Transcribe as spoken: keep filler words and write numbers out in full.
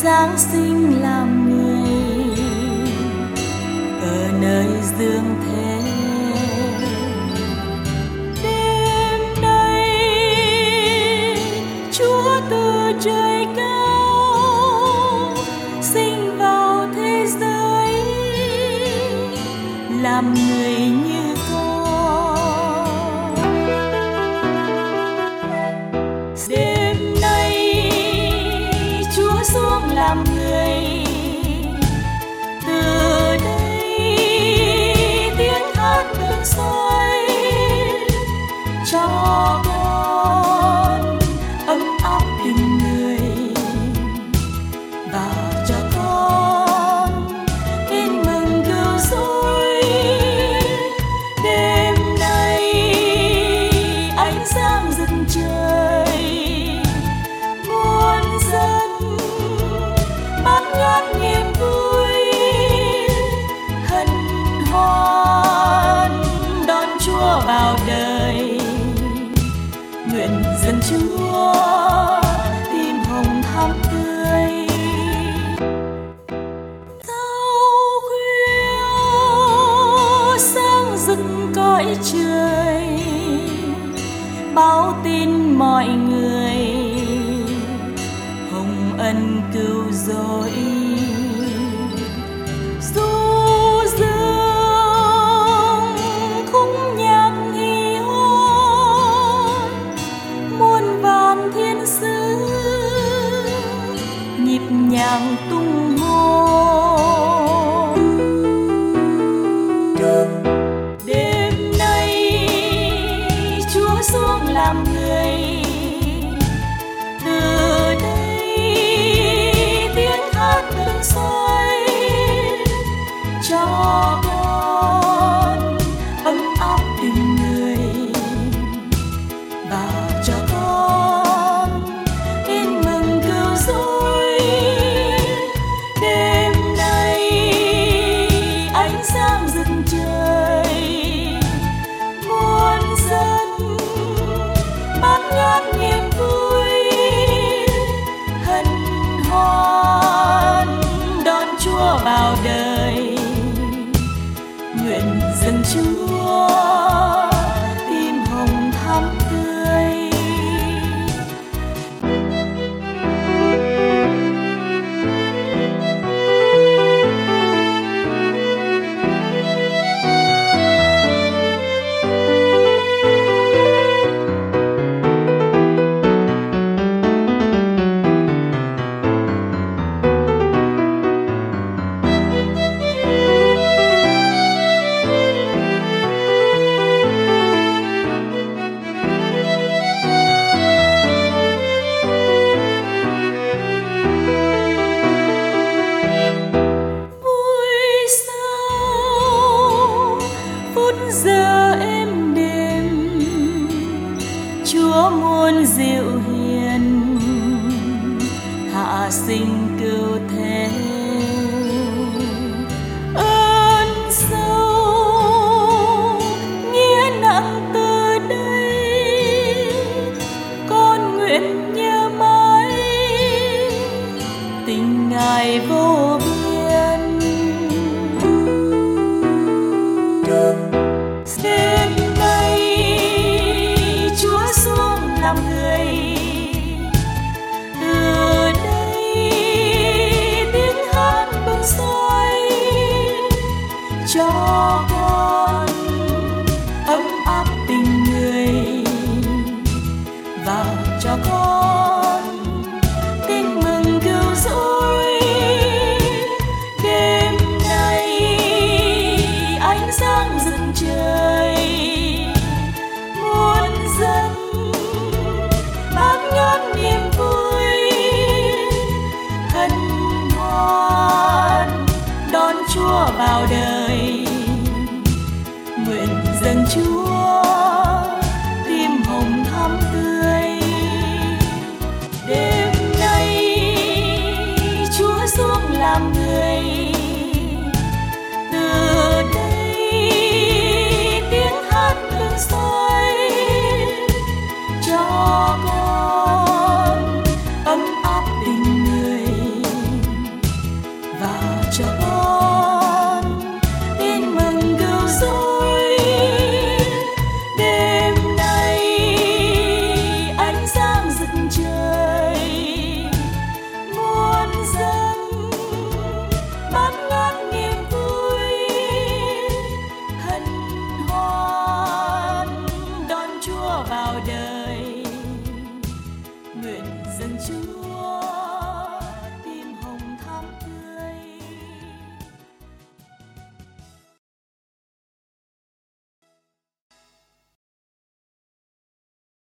Giáng sinh làm người ở nơi dương thế. Đêm nay Chúa từ trời cao sinh vào thế giới, làm người như con. Đêm nay Chúa xuống làm người, từ đây tiếng hát vang soi cho con ấm áp tình người, và cho con tin mừng cứu rỗi. Đêm nay ánh sáng rực trời, muôn dân bát ngát niềm vui, hân hoan đón Chúa vào đời. Nguyện dân Chúa tim hồng thắm tươi. Sao khuya sáng rực cõi trời, báo tin mọi người hồng ân cứu rỗi. Du dương khúc nhạc hí hoan, muôn vàn thiên sứ nhịp nhàng tung hô. Đêm nay Chúa xuống làm người, từ đây tiếng hát vang soi cho con ấm áp tình người, và cho con tin mừng cứu rỗi. Đêm nay ánh sáng rực trời, muôn dân bát ngát niềm vui, hân hoan đón Chúa vào đời. Nguyện dân Chúa tim hồng thắm tươi. Giờ êm đềm Chúa muôn dịu hiền, hạ sinh cứu thế. Ơn sâu nghĩa nặng từ đây, con nguyện nhớ mãi tình Ngài vô biên. Đêm nay Chúa xuống làm người, từ đây tiếng hát vang soi cho con ấm áp tình người, và cho con tin mừng cứu rỗi. nguyện dâng Chúa